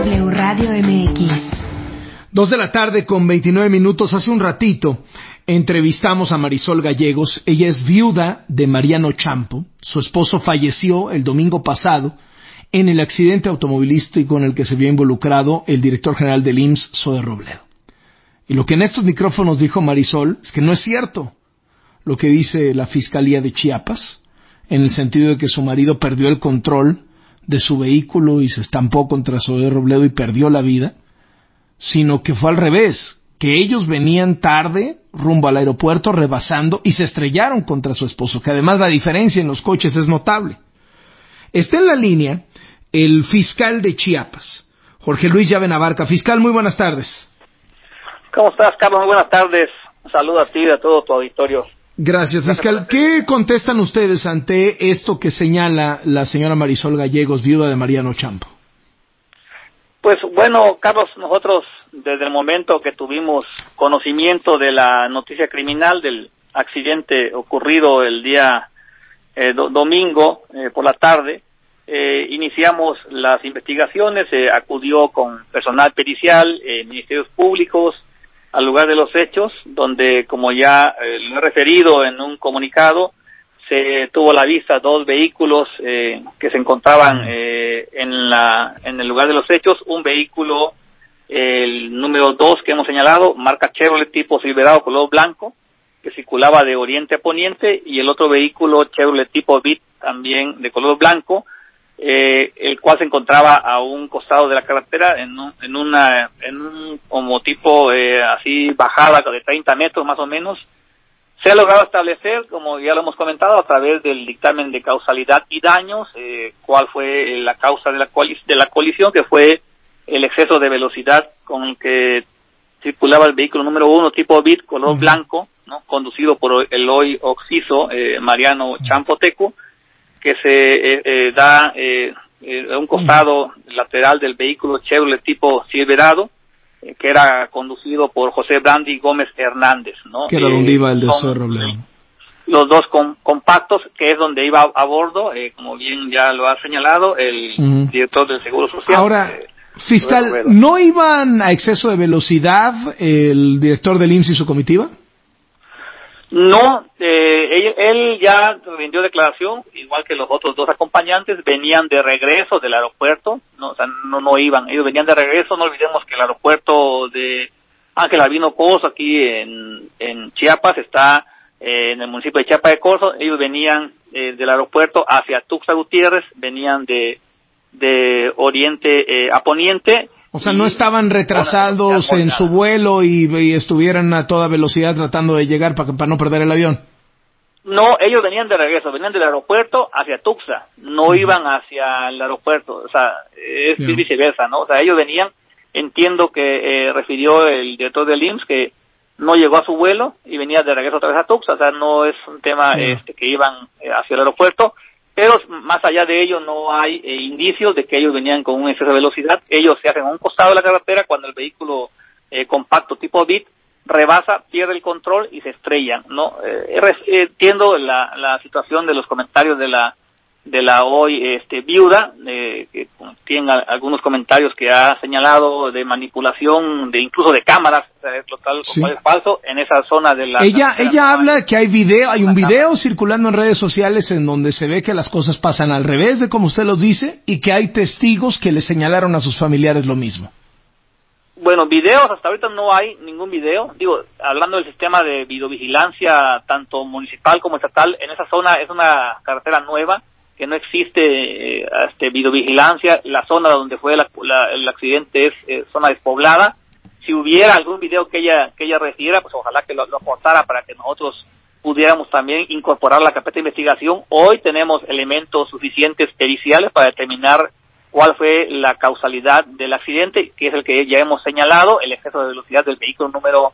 W Radio MX. 2:29 p.m. Hace un ratito entrevistamos a Marisol Gallegos. Ella es viuda de Mariano Champo. Su esposo falleció el domingo pasado en el accidente automovilístico en el que se vio involucrado el director general del IMSS, Zoe Robledo. Y lo que en estos micrófonos dijo Marisol es que no es cierto lo que dice la Fiscalía de Chiapas, en el sentido de que su marido perdió el control de su vehículo y se estampó contra Zoe Robledo y perdió la vida, sino que fue al revés, que ellos venían tarde rumbo al aeropuerto rebasando y se estrellaron contra su esposo, que además la diferencia en los coches es notable. Está en la línea el fiscal de Chiapas, Jorge Luis Llave Navarca. Fiscal, muy buenas tardes. ¿Cómo estás, Carlos? Muy buenas tardes. Un saludo a ti y a todo tu auditorio. Gracias, fiscal. ¿Qué contestan ustedes ante esto que señala la señora Marisol Gallegos, viuda de Mariano Champo? Pues bueno, Carlos, nosotros desde el momento que tuvimos conocimiento de la noticia criminal del accidente ocurrido el día domingo por la tarde, iniciamos las investigaciones, acudió con personal pericial, ministerios públicos, al lugar de los hechos, donde, como ya lo he referido en un comunicado, se tuvo a la vista 2 vehículos que se encontraban en el lugar de los hechos. Un vehículo, el número 2 que hemos señalado, marca Chevrolet tipo Silverado color blanco, que circulaba de oriente a poniente, y el otro vehículo Chevrolet tipo Beat, también de color blanco, el cual se encontraba a un costado de la carretera en un como tipo así bajada de 30 metros más o menos. Se ha logrado establecer, como ya lo hemos comentado, a través del dictamen de causalidad y daños, cuál fue la causa de la colisión, que fue el exceso de velocidad con el que circulaba el vehículo número 1 tipo Beat color blanco, ¿no?, conducido por el hoy occiso Mariano Champoteco, que se da a un costado lateral del vehículo Chevrolet tipo Silverado, que era conducido por José Brandy Gómez Hernández, ¿no? Que era donde iba el de Zoe Robledo. Los dos compactos, que es donde iba a bordo, como bien ya lo ha señalado, el director del Seguro Social. Ahora, fiscal, ¿no iban a exceso de velocidad el director del IMSS y su comitiva? No, él ya rindió declaración, igual que los otros 2 acompañantes, venían de regreso del aeropuerto, no, o sea, no iban, ellos venían de regreso. No olvidemos que el aeropuerto de Ángel Albino Corzo, aquí en Chiapas, está en el municipio de Chiapa de Corzo. Ellos venían del aeropuerto hacia Tuxtla Gutiérrez, venían de oriente a poniente. O sea, no estaban retrasados en su vuelo y estuvieran a toda velocidad tratando de llegar para no perder el avión. No, ellos venían de regreso, venían del aeropuerto hacia Tuxtla, no iban hacia el aeropuerto, o sea, es viceversa, ¿no? O sea, ellos venían, entiendo que refirió el director del IMSS que no llegó a su vuelo y venía de regreso otra vez a Tuxtla, o sea, no es un tema que iban hacia el aeropuerto. Pero más allá de ello no hay indicios de que ellos venían con un exceso de velocidad. Ellos se hacen a un costado de la carretera cuando el vehículo compacto tipo Beat rebasa, pierde el control y se estrellan, ¿no? Entiendo la situación de los comentarios de la hoy viuda, que tiene algunos comentarios que ha señalado de manipulación, de incluso de cámaras, total, sí, es falso, en esa zona de la... Ella habla que hay un video circulando en redes sociales en donde se ve que las cosas pasan al revés de como usted los dice, y que hay testigos que le señalaron a sus familiares lo mismo. Bueno, videos, hasta ahorita no hay ningún video. Digo, hablando del sistema de videovigilancia, tanto municipal como estatal, en esa zona es una carretera nueva, que no existe videovigilancia. La zona donde fue el accidente es zona despoblada. Si hubiera algún video que ella refiriera, pues ojalá que lo aportara para que nosotros pudiéramos también incorporar la carpeta de investigación. Hoy tenemos elementos suficientes periciales para determinar cuál fue la causalidad del accidente, que es el que ya hemos señalado, el exceso de velocidad del vehículo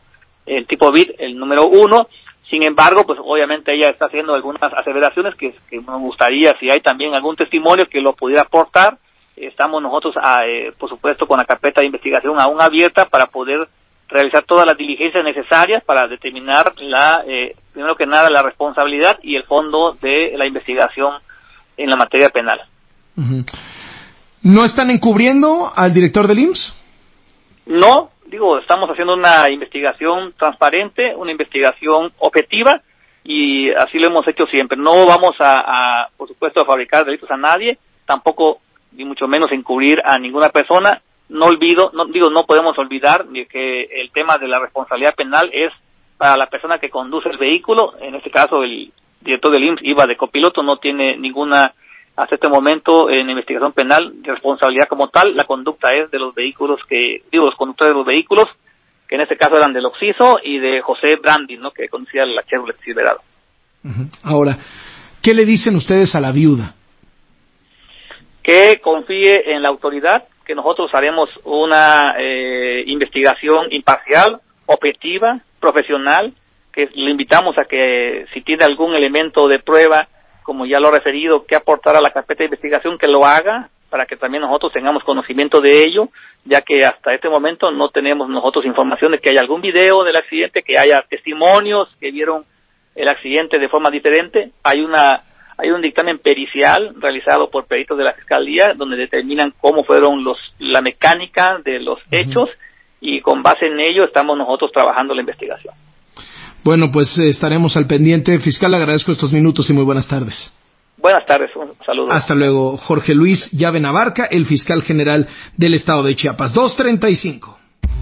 el tipo Beat, el número 1. Sin embargo, pues obviamente ella está haciendo algunas aseveraciones que me gustaría, si hay también algún testimonio que lo pudiera aportar. Estamos nosotros, por supuesto, con la carpeta de investigación aún abierta para poder realizar todas las diligencias necesarias para determinar primero que nada, la responsabilidad y el fondo de la investigación en la materia penal. Uh-huh. ¿No están encubriendo al director del IMSS? No, estamos haciendo una investigación transparente, una investigación objetiva, y así lo hemos hecho siempre. No vamos por supuesto, a fabricar delitos a nadie, tampoco, ni mucho menos encubrir a ninguna persona. No podemos olvidar de que el tema de la responsabilidad penal es para la persona que conduce el vehículo. En este caso, el director del IMSS iba de copiloto, no tiene ninguna, hasta este momento, en investigación penal, de responsabilidad como tal. La conducta es de los vehículos los conductores de los vehículos, que en este caso eran del Oxiso y de José Brandi, ¿no?, que conducía la Chevrolet Silverado. Ahora, ¿qué le dicen ustedes a la viuda? Que confíe en la autoridad, que nosotros haremos una investigación imparcial, objetiva, profesional, que le invitamos a que si tiene algún elemento de prueba, como ya lo he referido, que aportar a la carpeta de investigación, que lo haga, para que también nosotros tengamos conocimiento de ello, ya que hasta este momento no tenemos nosotros información de que haya algún video del accidente, que haya testimonios que vieron el accidente de forma diferente. Hay un dictamen pericial realizado por peritos de la Fiscalía donde determinan cómo fueron la mecánica de los hechos, y con base en ello estamos nosotros trabajando la investigación. Bueno, pues estaremos al pendiente. Fiscal, le agradezco estos minutos y muy buenas tardes. Buenas tardes, un saludo. Hasta luego. Jorge Luis Llave Navarca, el fiscal general del estado de Chiapas. 2:35.